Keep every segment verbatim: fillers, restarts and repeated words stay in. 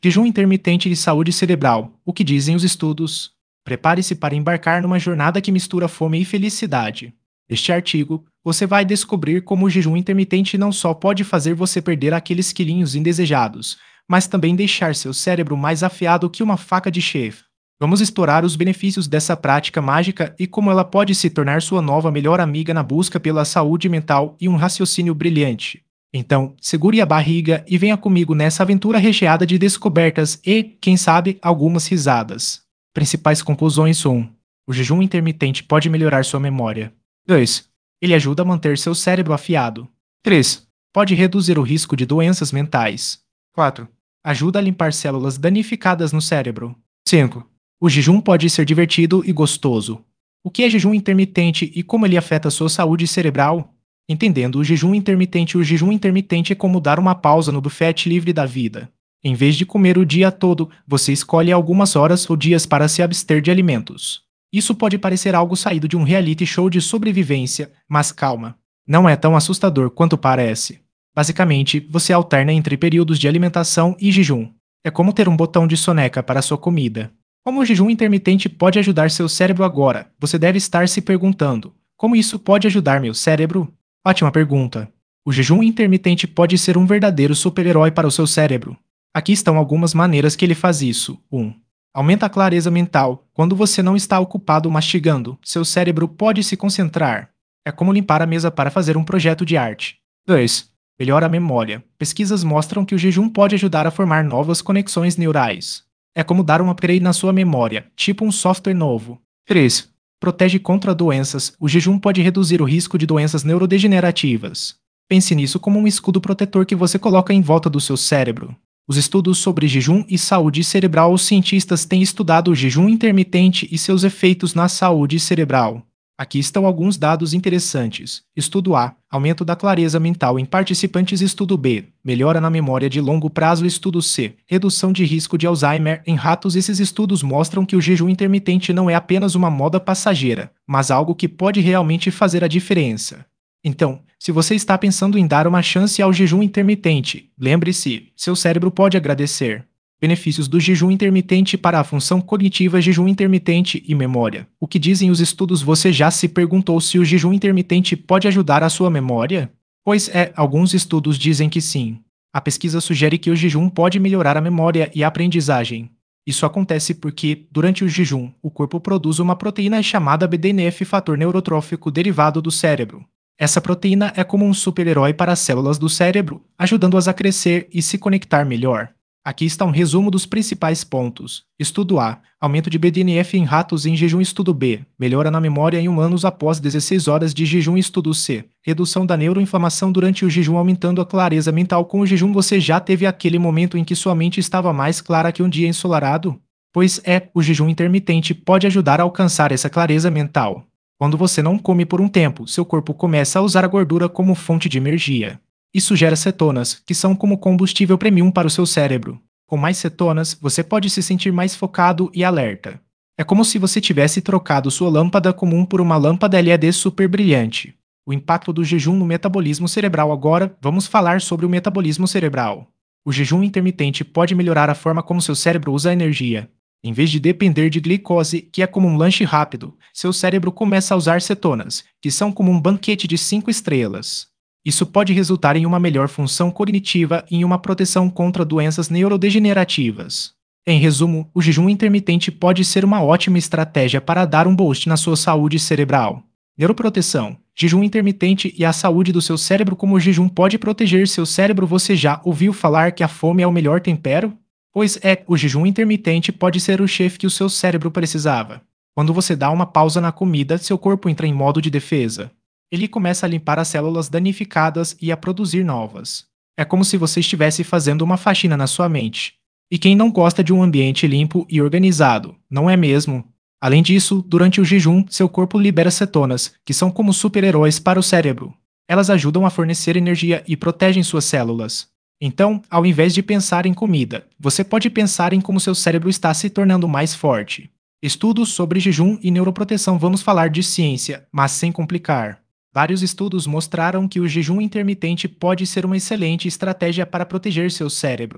Jejum intermitente e saúde cerebral. O que dizem os estudos? Prepare-se para embarcar numa jornada que mistura fome e felicidade. Neste artigo, você vai descobrir como o jejum intermitente não só pode fazer você perder aqueles quilinhos indesejados, mas também deixar seu cérebro mais afiado que uma faca de chefe. Vamos explorar os benefícios dessa prática mágica e como ela pode se tornar sua nova melhor amiga na busca pela saúde mental e um raciocínio brilhante. Então, segure a barriga e venha comigo nessa aventura recheada de descobertas e, quem sabe, algumas risadas. Principais conclusões: um. O jejum intermitente pode melhorar sua memória. dois. Ele ajuda a manter seu cérebro afiado. três. Pode reduzir o risco de doenças mentais. quatro. Ajuda a limpar células danificadas no cérebro. cinco. O jejum pode ser divertido e gostoso. O que é jejum intermitente e como ele afeta a sua saúde cerebral? Entendendo o jejum intermitente, o jejum intermitente é como dar uma pausa no buffet livre da vida. Em vez de comer o dia todo, você escolhe algumas horas ou dias para se abster de alimentos. Isso pode parecer algo saído de um reality show de sobrevivência, mas calma, não é tão assustador quanto parece. Basicamente, você alterna entre períodos de alimentação e jejum. É como ter um botão de soneca para sua comida. Como o jejum intermitente pode ajudar seu cérebro agora? Você deve estar se perguntando: como isso pode ajudar meu cérebro? Ótima pergunta. O jejum intermitente pode ser um verdadeiro super-herói para o seu cérebro. Aqui estão algumas maneiras que ele faz isso. um. Aumenta a clareza mental. Quando você não está ocupado mastigando, seu cérebro pode se concentrar. É como limpar a mesa para fazer um projeto de arte. dois. Melhora a memória. Pesquisas mostram que o jejum pode ajudar a formar novas conexões neurais. É como dar um upgrade na sua memória, tipo um software novo. três. Protege contra doenças. O jejum pode reduzir o risco de doenças neurodegenerativas. Pense nisso como um escudo protetor que você coloca em volta do seu cérebro. Os estudos sobre jejum e saúde cerebral, os cientistas têm estudado o jejum intermitente e seus efeitos na saúde cerebral. Aqui estão alguns dados interessantes. Estudo A. Aumento da clareza mental em participantes. Estudo B. Melhora na memória de longo prazo. Estudo C. Redução de risco de Alzheimer em ratos. Esses estudos mostram que o jejum intermitente não é apenas uma moda passageira, mas algo que pode realmente fazer a diferença. Então, se você está pensando em dar uma chance ao jejum intermitente, lembre-se, seu cérebro pode agradecer. Benefícios do jejum intermitente para a função cognitiva. Jejum intermitente e memória. O que dizem os estudos? Você já se perguntou se o jejum intermitente pode ajudar a sua memória? Pois é, alguns estudos dizem que sim. A pesquisa sugere que o jejum pode melhorar a memória e a aprendizagem. Isso acontece porque, durante o jejum, o corpo produz uma proteína chamada B D N F, fator neurotrófico derivado do cérebro. Essa proteína é como um super-herói para as células do cérebro, ajudando-as a crescer e se conectar melhor. Aqui está um resumo dos principais pontos. Estudo A. Aumento de B D N F em ratos em jejum. Estudo B. Melhora na memória em humanos após dezesseis horas de jejum. Estudo C. Redução da neuroinflamação durante o jejum, aumentando a clareza mental. Com o jejum você já teve aquele momento em que sua mente estava mais clara que um dia ensolarado? Pois é, o jejum intermitente pode ajudar a alcançar essa clareza mental. Quando você não come por um tempo, seu corpo começa a usar a gordura como fonte de energia. Isso gera cetonas, que são como combustível premium para o seu cérebro. Com mais cetonas, você pode se sentir mais focado e alerta. É como se você tivesse trocado sua lâmpada comum por uma lâmpada L E D super brilhante. O impacto do jejum no metabolismo cerebral. Agora, vamos falar sobre o metabolismo cerebral. O jejum intermitente pode melhorar a forma como seu cérebro usa a energia. Em vez de depender de glicose, que é como um lanche rápido, seu cérebro começa a usar cetonas, que são como um banquete de cinco estrelas. Isso pode resultar em uma melhor função cognitiva e em uma proteção contra doenças neurodegenerativas. Em resumo, o jejum intermitente pode ser uma ótima estratégia para dar um boost na sua saúde cerebral. Neuroproteção. Jejum intermitente e a saúde do seu cérebro. Como o jejum pode proteger seu cérebro? Você já ouviu falar que a fome é o melhor tempero? Pois é, o jejum intermitente pode ser o chefe que o seu cérebro precisava. Quando você dá uma pausa na comida, seu corpo entra em modo de defesa. Ele começa a limpar as células danificadas e a produzir novas. É como se você estivesse fazendo uma faxina na sua mente. E quem não gosta de um ambiente limpo e organizado, não é mesmo? Além disso, durante o jejum, seu corpo libera cetonas, que são como super-heróis para o cérebro. Elas ajudam a fornecer energia e protegem suas células. Então, ao invés de pensar em comida, você pode pensar em como seu cérebro está se tornando mais forte. Estudos sobre jejum e neuroproteção. Vamos falar de ciência, mas sem complicar. Vários estudos mostraram que o jejum intermitente pode ser uma excelente estratégia para proteger seu cérebro.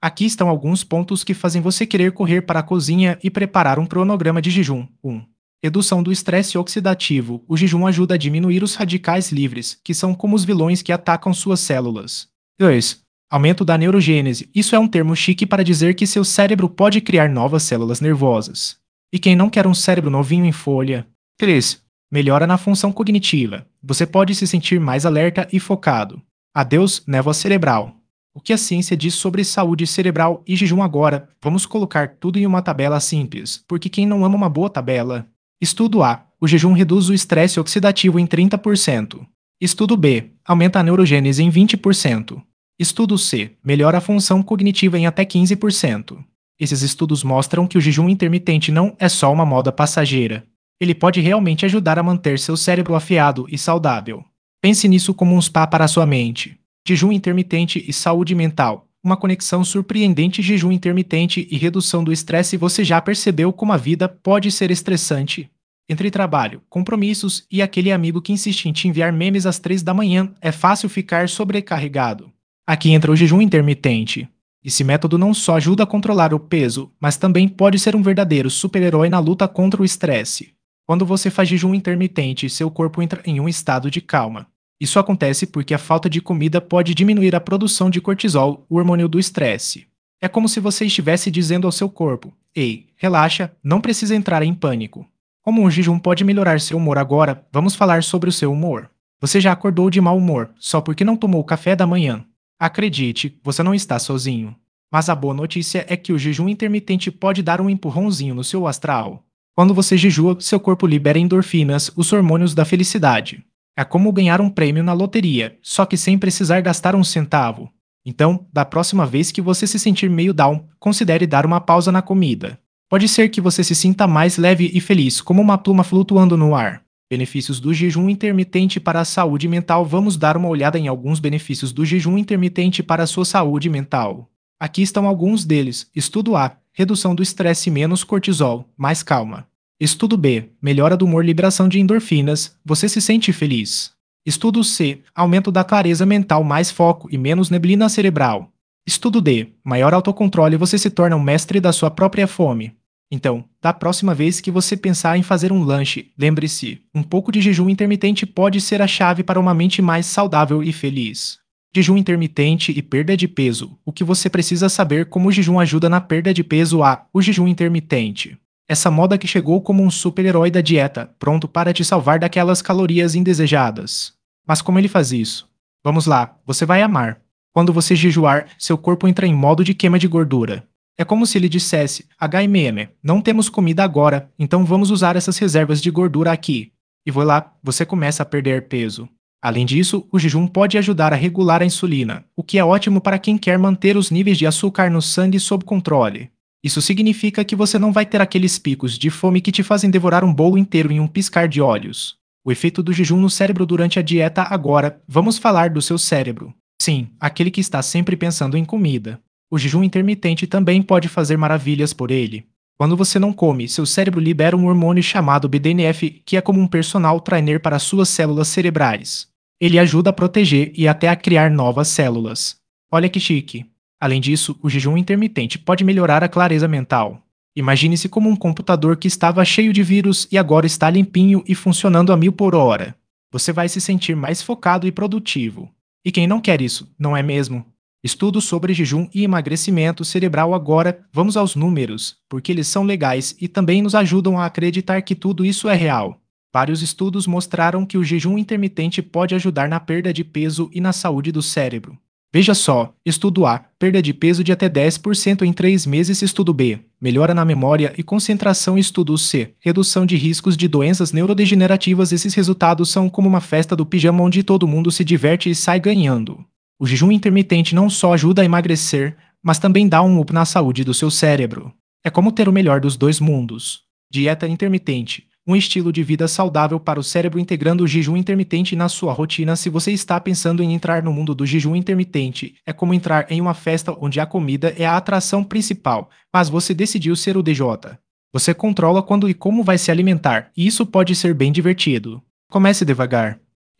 Aqui estão alguns pontos que fazem você querer correr para a cozinha e preparar um cronograma de jejum. um. Redução do estresse oxidativo. O jejum ajuda a diminuir os radicais livres, que são como os vilões que atacam suas células. dois. Aumento da neurogênese. Isso é um termo chique para dizer que seu cérebro pode criar novas células nervosas. E quem não quer um cérebro novinho em folha? três. Melhora na função cognitiva. Você pode se sentir mais alerta e focado. Adeus, névoa cerebral. O que a ciência diz sobre saúde cerebral e jejum agora? Vamos colocar tudo em uma tabela simples, porque quem não ama uma boa tabela? Estudo A. O jejum reduz o estresse oxidativo em trinta por cento. Estudo B. Aumenta a neurogênese em vinte por cento. Estudo C. Melhora a função cognitiva em até quinze por cento. Esses estudos mostram que o jejum intermitente não é só uma moda passageira. Ele pode realmente ajudar a manter seu cérebro afiado e saudável. Pense nisso como um spa para a sua mente. Jejum intermitente e saúde mental. Uma conexão surpreendente. Jejum intermitente e redução do estresse. Você já percebeu como a vida pode ser estressante? Entre trabalho, compromissos e aquele amigo que insiste em te enviar memes às três da manhã, é fácil ficar sobrecarregado. Aqui entra o jejum intermitente. Esse método não só ajuda a controlar o peso, mas também pode ser um verdadeiro super-herói na luta contra o estresse. Quando você faz jejum intermitente, seu corpo entra em um estado de calma. Isso acontece porque a falta de comida pode diminuir a produção de cortisol, o hormônio do estresse. É como se você estivesse dizendo ao seu corpo: "Ei, relaxa, não precisa entrar em pânico." Como o jejum pode melhorar seu humor agora, vamos falar sobre o seu humor. Você já acordou de mau humor só porque não tomou café da manhã? Acredite, você não está sozinho. Mas a boa notícia é que o jejum intermitente pode dar um empurrãozinho no seu astral. Quando você jejua, seu corpo libera endorfinas, os hormônios da felicidade. É como ganhar um prêmio na loteria, só que sem precisar gastar um centavo. Então, da próxima vez que você se sentir meio down, considere dar uma pausa na comida. Pode ser que você se sinta mais leve e feliz, como uma pluma flutuando no ar. Benefícios do jejum intermitente para a saúde mental. Vamos dar uma olhada em alguns benefícios do jejum intermitente para a sua saúde mental. Aqui estão alguns deles. Estudo A. Redução do estresse, menos cortisol, mais calma. Estudo B. Melhora do humor, liberação de endorfinas, você se sente feliz. Estudo C. Aumento da clareza mental, mais foco e menos neblina cerebral. Estudo D. Maior autocontrole, você se torna um mestre da sua própria fome. Então, da próxima vez que você pensar em fazer um lanche, lembre-se, um pouco de jejum intermitente pode ser a chave para uma mente mais saudável e feliz. Jejum intermitente e perda de peso. O que você precisa saber como o jejum ajuda na perda de peso. A. O jejum intermitente. Essa moda que chegou como um super-herói da dieta, pronto para te salvar daquelas calorias indesejadas. Mas como ele faz isso? Vamos lá, você vai amar. Quando você jejuar, seu corpo entra em modo de queima de gordura. É como se ele dissesse: H M M, não temos comida agora, então vamos usar essas reservas de gordura aqui. E vai lá, você começa a perder peso. Além disso, o jejum pode ajudar a regular a insulina, o que é ótimo para quem quer manter os níveis de açúcar no sangue sob controle. Isso significa que você não vai ter aqueles picos de fome que te fazem devorar um bolo inteiro em um piscar de olhos. O efeito do jejum no cérebro durante a dieta. Agora, vamos falar do seu cérebro. Sim, aquele que está sempre pensando em comida. O jejum intermitente também pode fazer maravilhas por ele. Quando você não come, seu cérebro libera um hormônio chamado B D N F, que é como um personal trainer para suas células cerebrais. Ele ajuda a proteger e até a criar novas células. Olha que chique. Além disso, o jejum intermitente pode melhorar a clareza mental. Imagine-se como um computador que estava cheio de vírus e agora está limpinho e funcionando a mil por hora. Você vai se sentir mais focado e produtivo. E quem não quer isso, não é mesmo? Estudos sobre jejum e emagrecimento cerebral. Agora, vamos aos números, porque eles são legais e também nos ajudam a acreditar que tudo isso é real. Vários estudos mostraram que o jejum intermitente pode ajudar na perda de peso e na saúde do cérebro. Veja só, estudo A, perda de peso de até dez por cento em três meses. Estudo B, melhora na memória e concentração. Estudo C, redução de riscos de doenças neurodegenerativas. Esses resultados são como uma festa do pijama onde todo mundo se diverte e sai ganhando. O jejum intermitente não só ajuda a emagrecer, mas também dá um up na saúde do seu cérebro. É como ter o melhor dos dois mundos. Dieta intermitente. Um estilo de vida saudável para o cérebro, integrando o jejum intermitente na sua rotina. Se você está pensando em entrar no mundo do jejum intermitente, é como entrar em uma festa onde a comida é a atração principal, mas você decidiu ser o D J. Você controla quando e como vai se alimentar, e isso pode ser bem divertido. Comece devagar.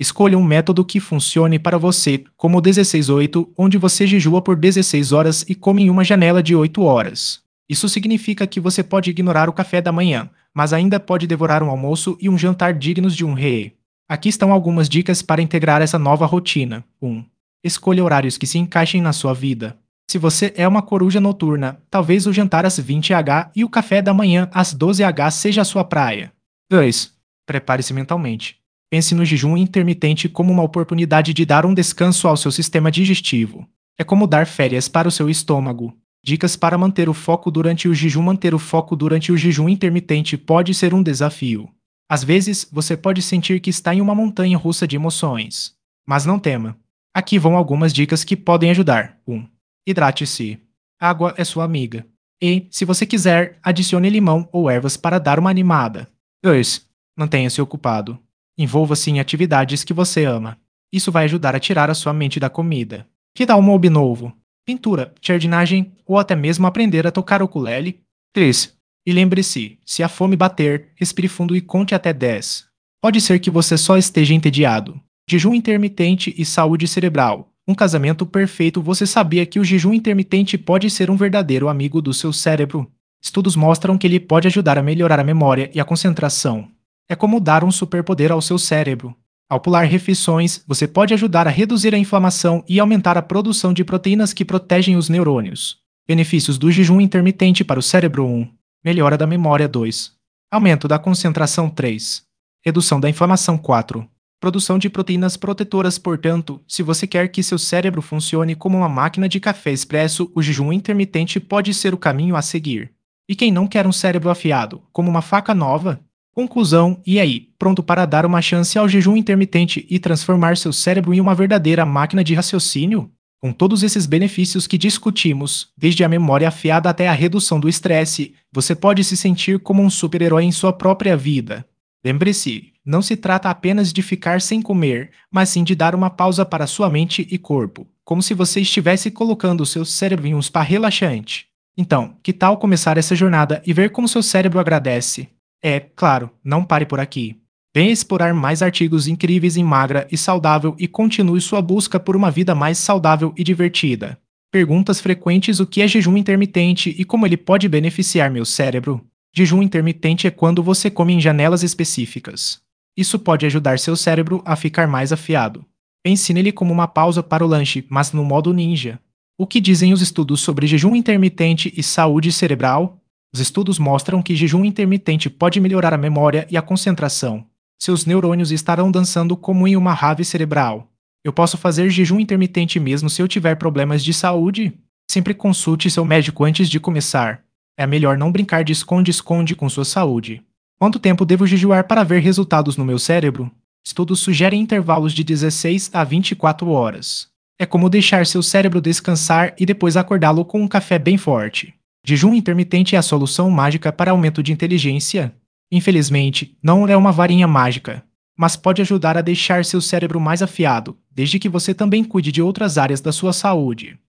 Escolha um método que funcione para você, como o dezesseis oito, onde você jejua por dezesseis horas e come em uma janela de oito horas. Isso significa que você pode ignorar o café da manhã, mas ainda pode devorar um almoço e um jantar dignos de um rei. Aqui estão algumas dicas para integrar essa nova rotina. um. Escolha horários que se encaixem na sua vida. Se você é uma coruja noturna, talvez o jantar às vinte horas e o café da manhã às doze horas seja a sua praia. dois. Prepare-se mentalmente. Pense no jejum intermitente como uma oportunidade de dar um descanso ao seu sistema digestivo. É como dar férias para o seu estômago. Dicas para manter o foco durante o jejum. Manter o foco durante o jejum intermitente pode ser um desafio. Às vezes, você pode sentir que está em uma montanha russa de emoções. Mas não tema. Aqui vão algumas dicas que podem ajudar. um. Hidrate-se. Água é sua amiga. E, se você quiser, adicione limão ou ervas para dar uma animada. dois. Mantenha-se ocupado. Envolva-se em atividades que você ama. Isso vai ajudar a tirar a sua mente da comida. Que tal um hobby novo? Pintura, jardinagem ou até mesmo aprender a tocar ukulele? três. E lembre-se, se a fome bater, respire fundo e conte até dez. Pode ser que você só esteja entediado. Jejum intermitente e saúde cerebral. Um casamento perfeito. Você sabia que o jejum intermitente pode ser um verdadeiro amigo do seu cérebro? Estudos mostram que ele pode ajudar a melhorar a memória e a concentração. É como dar um superpoder ao seu cérebro. Ao pular refeições, você pode ajudar a reduzir a inflamação e aumentar a produção de proteínas que protegem os neurônios. Benefícios do jejum intermitente para o cérebro. um. Melhora da memória. dois. Aumento da concentração. três. Redução da inflamação. quatro. Produção de proteínas protetoras. Portanto, se você quer que seu cérebro funcione como uma máquina de café expresso, o jejum intermitente pode ser o caminho a seguir. E quem não quer um cérebro afiado, como uma faca nova? Conclusão, e aí, pronto para dar uma chance ao jejum intermitente e transformar seu cérebro em uma verdadeira máquina de raciocínio? Com todos esses benefícios que discutimos, desde a memória afiada até a redução do estresse, você pode se sentir como um super-herói em sua própria vida. Lembre-se, não se trata apenas de ficar sem comer, mas sim de dar uma pausa para sua mente e corpo, como se você estivesse colocando o seu cérebro em um spa relaxante. Então, que tal começar essa jornada e ver como seu cérebro agradece? É, claro, não pare por aqui. Venha explorar mais artigos incríveis em magra e saudável e continue sua busca por uma vida mais saudável e divertida. Perguntas frequentes: o que é jejum intermitente e como ele pode beneficiar meu cérebro? Jejum intermitente é quando você come em janelas específicas. Isso pode ajudar seu cérebro a ficar mais afiado. Pense nele como uma pausa para o lanche, mas no modo ninja. O que dizem os estudos sobre jejum intermitente e saúde cerebral? Os estudos mostram que jejum intermitente pode melhorar a memória e a concentração. Seus neurônios estarão dançando como em uma rave cerebral. Eu posso fazer jejum intermitente mesmo se eu tiver problemas de saúde? Sempre consulte seu médico antes de começar. É melhor não brincar de esconde-esconde com sua saúde. Quanto tempo devo jejuar para ver resultados no meu cérebro? Estudos sugerem intervalos de dezesseis a vinte e quatro horas. É como deixar seu cérebro descansar e depois acordá-lo com um café bem forte. Jejum intermitente é a solução mágica para aumento de inteligência? Infelizmente, não é uma varinha mágica, mas pode ajudar a deixar seu cérebro mais afiado, desde que você também cuide de outras áreas da sua saúde.